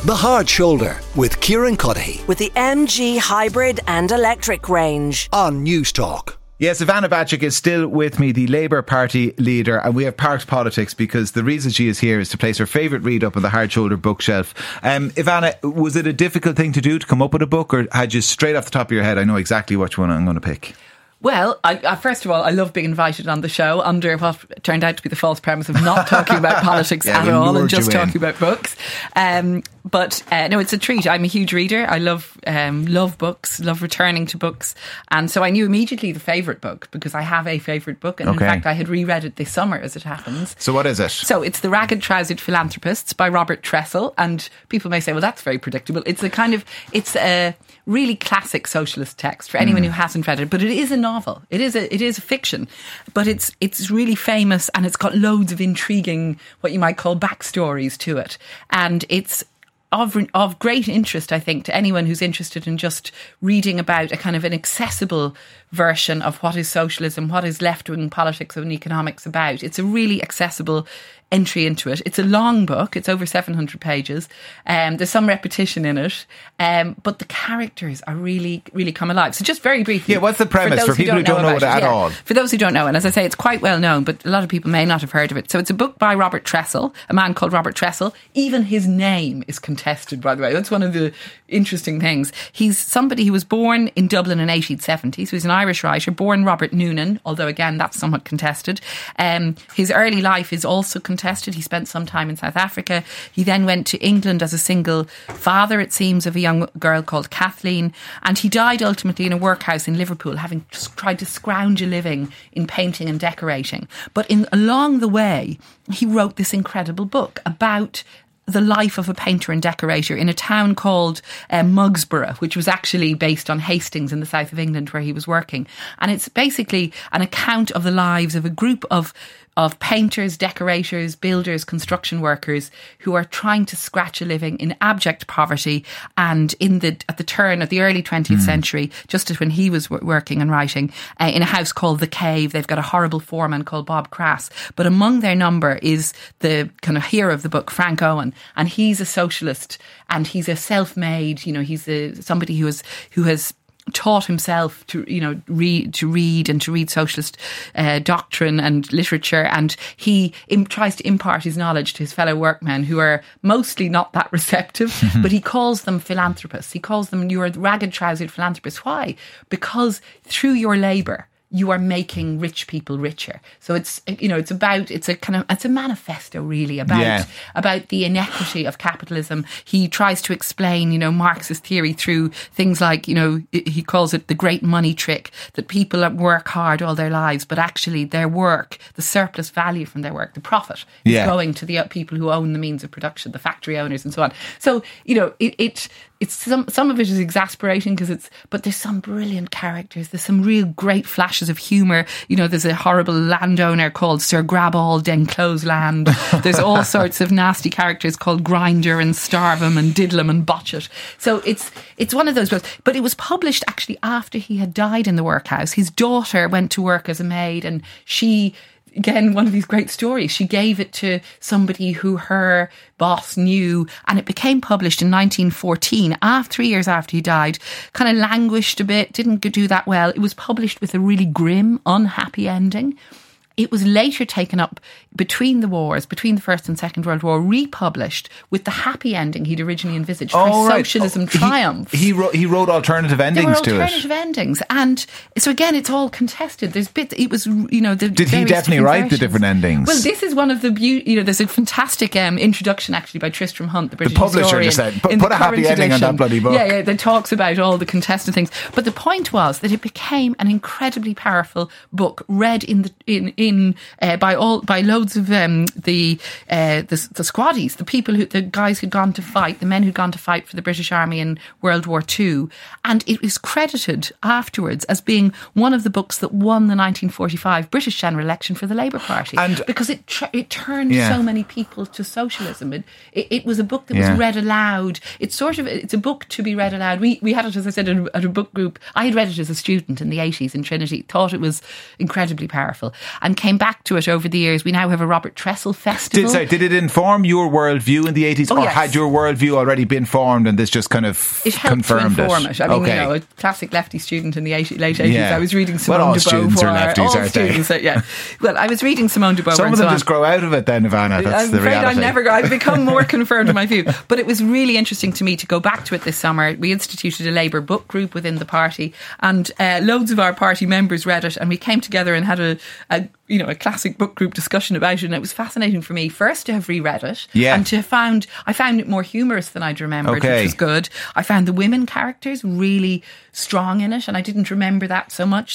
The Hard Shoulder with Kieran Cuddihy with the MG hybrid and electric range on News Talk. Yes, Ivana Bacik is still with me, the Labour Party leader, and we have parked politics because the reason she is here is to place her favourite read up on the Hard Shoulder bookshelf. Ivana, was it a difficult thing to do, to come up with a book, or had you straight off the top of your head, I know exactly which one I'm going to pick? Well, I first of all, I love being invited on the show under what turned out to be the false premise of not talking about politics at all and just talking about books. But no, it's a treat. I'm a huge reader. I love books, love returning to books. And so I knew immediately the favourite book, because I have a favourite book. And in fact, I had reread it this summer, as it happens. So what is it? So it's The Ragged Trousered Philanthropists by Robert Tressel. And people may say, well, that's very predictable. It's a really classic socialist text for anyone who hasn't read it. But it is a novel. It is a fiction. But it's really famous, and it's got loads of intriguing, what you might call backstories to it. And it's of great interest, I think, to anyone who's interested in just reading about a kind of an accessible version of what is socialism, what is left-wing politics and economics about. It's a really accessible entry into it. It's a long book. It's over 700 pages. There's some repetition in it. But the characters are really, really come alive. So just very briefly. Yeah, what's the premise for people who don't know it at all? For those who don't know, and as I say, it's quite well known, but a lot of people may not have heard of it. So it's a book by Robert Tressel, a man called Robert Tressel. Even his name is contested, by the way. That's one of the interesting things. He's somebody who was born in Dublin in 1870. So he's an Irish writer, born Robert Noonan, although again, that's somewhat contested. His early life is also contested. He spent some time in South Africa. He then went to England as a single father, it seems, of a young girl called Kathleen. And he died ultimately in a workhouse in Liverpool, having tried to scrounge a living in painting and decorating. But along the way, he wrote this incredible book about the life of a painter and decorator in a town called Mugsborough, which was actually based on Hastings in the south of England, where he was working. And it's basically an account of the lives of a group of painters, decorators, builders, construction workers who are trying to scratch a living in abject poverty. And at the turn of the early 20th century, just as when he was working and writing, in a house called The Cave, they've got a horrible foreman called Bob Crass. But among their number is the kind of hero of the book, Frank Owen. And he's a socialist, and he's a self-made, he's somebody who has taught himself to read socialist doctrine and literature, and he tries to impart his knowledge to his fellow workmen, who are mostly not that receptive. But he calls them philanthropists. He calls them, you're ragged trousered philanthropists. Why? Because through your labour, you are making rich people richer. So it's a manifesto really about the inequity of capitalism. He tries to explain, Marxist theory through things like, he calls it the great money trick, that people work hard all their lives, but actually their work, the surplus value from their work, the profit is going to the people who own the means of production, the factory owners and so on. So, it's some of it is exasperating but there's some brilliant characters. There's some real great flashes of humour. There's a horrible landowner called Sir Graball D'Enclose Land. There's all sorts of nasty characters called Grinder and Starvem and Diddlem and Botchet. So it's one of those books. But it was published actually after he had died in the workhouse. His daughter went to work as a maid, and she, again, one of these great stories, she gave it to somebody who her boss knew, and it became published in 1914, 3 years after he died. Kind of languished a bit, didn't do that well. It was published with a really grim, unhappy ending. It was later taken up between the wars, between the First and Second World War, republished with the happy ending he'd originally envisaged for socialism triumph. He wrote alternative endings to it. Alternative endings. And so again, it's all contested. There's bits, it was, Did he definitely write the different endings? Well, this is one of the there's a fantastic introduction actually by Tristram Hunt, the British publisher historian. Just said, put a happy ending on that bloody book. Yeah, that talks about all the contested things. But the point was that it became an incredibly powerful book, read by loads of the squaddies, the guys who'd gone to fight, the men who'd gone to fight for the British Army in World War II. And it was credited afterwards as being one of the books that won the 1945 British general election for the Labour Party, because it turned so many people to socialism. It was a book that was read aloud. It's a book to be read aloud. We had it, as I said, at a book group. I had read it as a student in the 80s in Trinity, thought it was incredibly powerful. And and came back to it over the years. We now have a Robert Tressel Festival. Did it inform your worldview in the 80s, or yes. had your worldview already been formed and this just kind of It helped confirmed to inform it. I mean, okay. a classic lefty student in the late 80s. Yeah. I was reading Simone Well, all de Beauvoir. students are lefties, all aren't they? students, yeah. Well, I was reading Simone de Beauvoir. Some of and them so just on. grow out of it then, Ivana. That's I'm the afraid reality. I've become more confirmed in my view. But it was really interesting to me to go back to it this summer. We instituted a Labour book group within the party, and loads of our party members read it, and we came together and had a classic book group discussion about it. And it was fascinating for me first to have reread it, and I found it more humorous than I'd remembered, which was good. I found the women characters really strong in it, and I didn't remember that so much.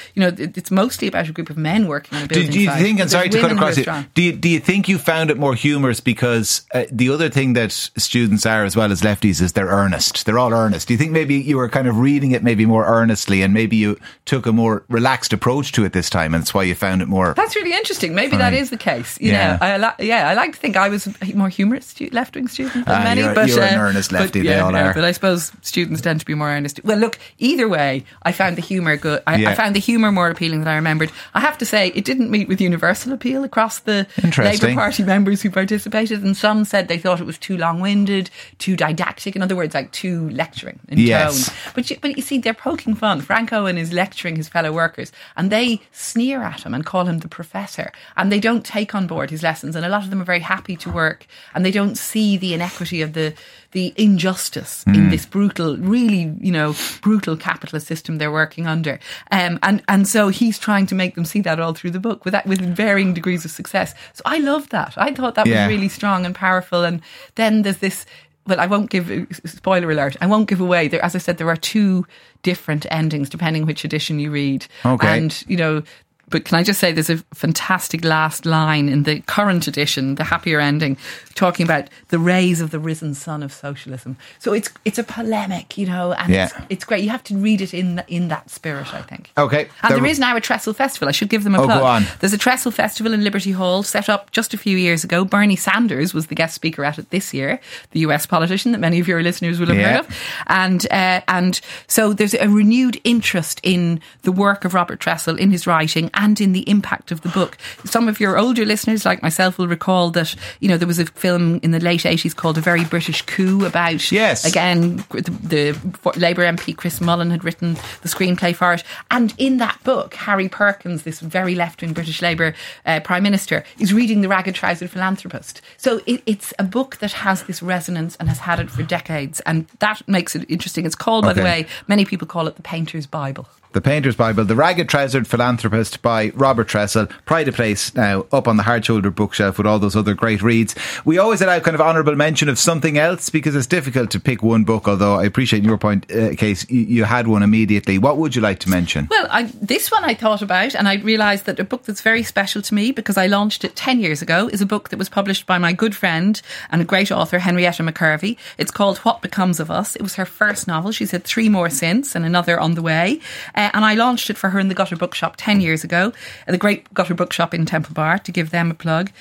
It's mostly about a group of men working on a building Do you site. think, and sorry to cut across it, strong. do you think you found it more humorous because the other thing that students are as well as lefties is they're earnest. They're all earnest. Do you think maybe you were kind of reading it maybe more earnestly, and maybe you took a more relaxed approach to it this time, and that's why you found it more... That's really interesting. Maybe that is the case. You know, I like to think I was a more humorous left-wing student than many. You're an earnest lefty, they all are. But I suppose students tend to be more earnest. Well, look, either way, I found the humour good. I found the humour more appealing than I remembered. I have to say, it didn't meet with universal appeal across the Labour Party members who participated, and some said they thought it was too long-winded, too didactic, in other words, like too lecturing in tone. But you see, they're poking fun. Frank Owen is lecturing his fellow workers, and they sneer at him and call him the professor, and they don't take on board his lessons, and a lot of them are very happy to work, and they don't see the inequity of the injustice in this brutal, really, brutal capitalist system they're working under. And so he's trying to make them see that all through the book with varying degrees of success. So I loved that. I thought that was really strong and powerful. And then there's this, well, I won't give, spoiler alert, I won't give away. As I said, there are two different endings depending which edition you read. Okay. And, but can I just say there's a fantastic last line in the current edition, the happier ending, talking about the rays of the risen sun of socialism. So it's a polemic, and it's great. You have to read it in that spirit, I think. Okay. And there is now a Tressel Festival. I should give them a plug. Go on. There's a Tressel Festival in Liberty Hall set up just a few years ago. Bernie Sanders was the guest speaker at it this year, the US politician that many of your listeners will have heard of. And so there's a renewed interest in the work of Robert Tressel, in his writing, and in the impact of the book. Some of your older listeners, like myself, will recall that, there was a film in the late 80s called A Very British Coup about, again, the Labour MP Chris Mullen had written the screenplay for it. And in that book, Harry Perkins, this very left-wing British Labour Prime Minister, is reading The Ragged-Trousered Philanthropist. So it's a book that has this resonance and has had it for decades. And that makes it interesting. It's called, by the way, many people call it The Painter's Bible. The Painter's Bible, The Ragged-Trousered Philanthropist by Robert Tressel. Pride of place now up on the hard shoulder bookshelf with all those other great reads. We always allow kind of honourable mention of something else because it's difficult to pick one book, although I appreciate your point, Case, you had one immediately. What would you like to mention? Well, this one I thought about, and I realised that a book that's very special to me because I launched it 10 years ago is a book that was published by my good friend and a great author, Henrietta McCurvey. It's called What Becomes of Us. It was her first novel. She's had 3 more since and another on the way. And I launched it for her in the Gutter Bookshop 10 years ago, the great Gutter Bookshop in Temple Bar, to give them a plug.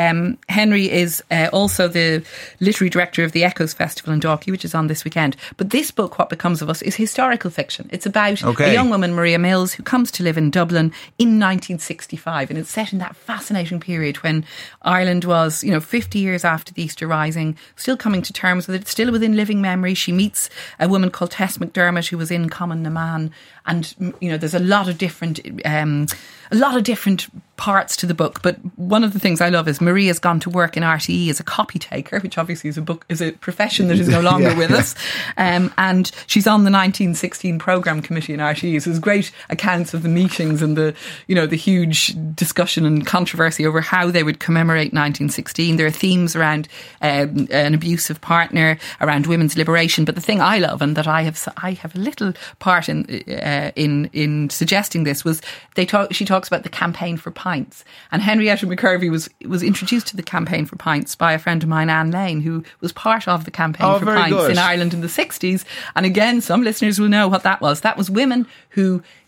Henry is also the literary director of the Echoes Festival in Dalkey, which is on this weekend. But this book, What Becomes of Us, is historical fiction. It's about a young woman, Maria Mills, who comes to live in Dublin in 1965. And it's set in that fascinating period when Ireland was, 50 years after the Easter Rising, still coming to terms with it, still within living memory. She meets a woman called Tess McDermott, who was in Common na Man. And, there's a lot of different parts to the book. But one of the things I love is Maria's gone to work in RTE as a copy taker, which obviously is a profession that is no longer with us. And she's on the 1916 programme committee in RTE. So there's great accounts of the meetings and the huge discussion and controversy over how they would commemorate 1916. There are themes around an abusive partner, around women's liberation. But the thing I love, and that I have a little part in suggesting this, was she talks about the Campaign for Pints, and Henrietta McCurvey was introduced to the Campaign for Pints by a friend of mine, Anne Lane, who was part of the Campaign for Pints in Ireland in the 60s. And again, some listeners will know what that was. That was women who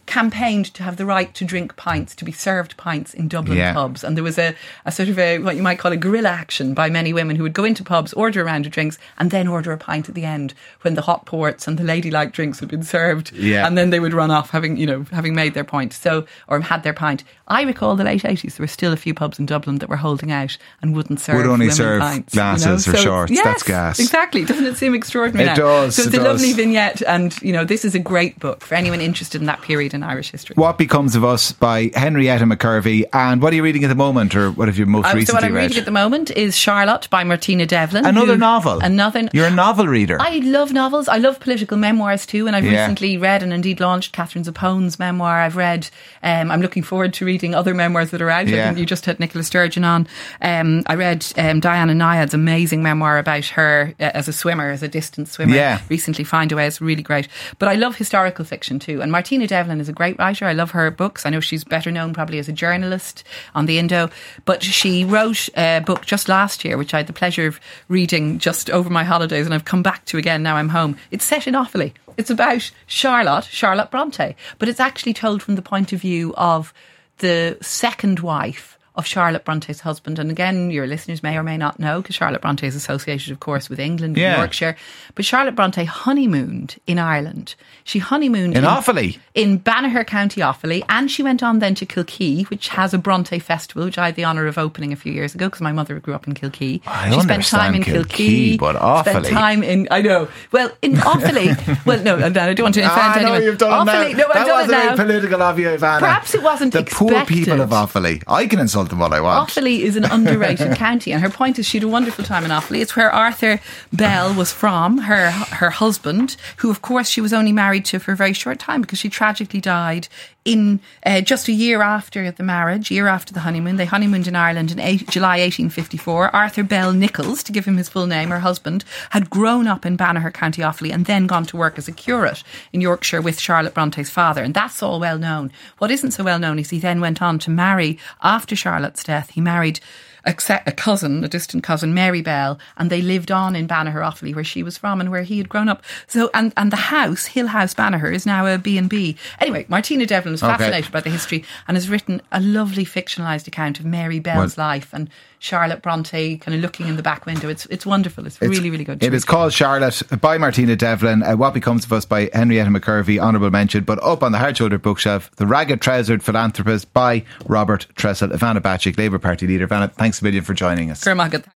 campaigned to have the right to drink pints, to be served pints in Dublin Yeah. pubs. And there was a sort of what you might call a guerrilla action by many women who would go into pubs, order a round of drinks, and then order a pint at the end when the hot ports and the ladylike drinks had been served. Yeah. And then they would run off having made their point. Or had their pint. I recall the late 80s, there were still a few pubs in Dublin that were holding out and wouldn't serve Would only women serve pints, glasses or So, shorts. yes, That's gas. Exactly. Doesn't it seem extraordinary It now? does, So it's it a lovely does. vignette, and this is a great book for anyone interested in that period in Irish history. What Becomes of Us by Henrietta McCurvey. And what are you reading at the moment, or what have you most recently So what I'm read? reading at the moment is Charlotte by Martina Devlin. Another novel. Another. You're a novel reader. I love novels. I love political memoirs too, and I've Yeah. recently read and indeed launched Catherine Zappone's memoir. I've read. I'm looking forward to reading other memoirs that are out. Yeah. I think you just had Nicola Sturgeon on. I read Diana Nyad's amazing memoir about her as a swimmer, as a distance swimmer. Yeah. Recently, Find a Way. It's really great. But I love historical fiction too. And Martina Devlin is a great writer. I love her books. I know she's better known probably as a journalist on the Indo, but she wrote a book just last year, which I had the pleasure of reading just over my holidays, and I've come back to again now I'm home. It's set in Offaly. It's about Charlotte Bronte, but it's actually told from the point of view of the second wife of Charlotte Bronte's husband. And again, your listeners may or may not know, because Charlotte Bronte is associated, of course, with England Yeah. and Yorkshire. But Charlotte Bronte honeymooned in Ireland. She honeymooned In Offaly? In Banagher, County Offaly. And she went on then to Kilkee, which has a Bronte festival, which I had the honour of opening a few years ago, because my mother grew up in Kilkee. I She spent understand time in Kilkee, but Spent Offaly. time in, I know. Well, in Offaly, well, no, I don't want to offend I know anyone. you've done Offaly, it now. No, I've That done it wasn't now. very political of you, Ivana. Perhaps it wasn't the expected. poor people of Offaly. I can insult them all I want. Offaly is an underrated county, and her point is she had a wonderful time in Offaly. It's where Arthur Bell was from, her husband, who of course she was only married to for a very short time because she tragically died in just a year after the marriage, year after the honeymoon. They honeymooned in Ireland in July 1854. Arthur Bell Nichols, to give him his full name, her husband, had grown up in Banagher, County Offaly, and then gone to work as a curate in Yorkshire with Charlotte Bronte's father. And that's all well known. What isn't so well known is he then went on to marry, after Charlotte's death, he married a distant cousin, Mary Bell, and they lived on in Banagher, Offaly, where she was from and where he had grown up. So, and the house, Hill House Banagher, is now a B&B. Anyway, Martina Devlin was fascinated by the history and has written a lovely fictionalised account of Mary Bell's life and Charlotte Bronte kind of looking in the back window. It's wonderful. It's really, really good. It is called Charlotte by Martina Devlin. What Becomes of Us by Henrietta McCurvey, honourable mention. But up on the hard shoulder bookshelf, The Ragged Trousered Philanthropist by Robert Tressel. Ivana Bacik, Labour Party leader. Ivana, thanks a million for joining us.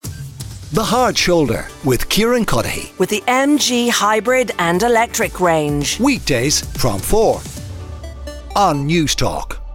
The Hard Shoulder with Kieran Cuddihy. With the MG hybrid and electric range. Weekdays from 4 on News Talk.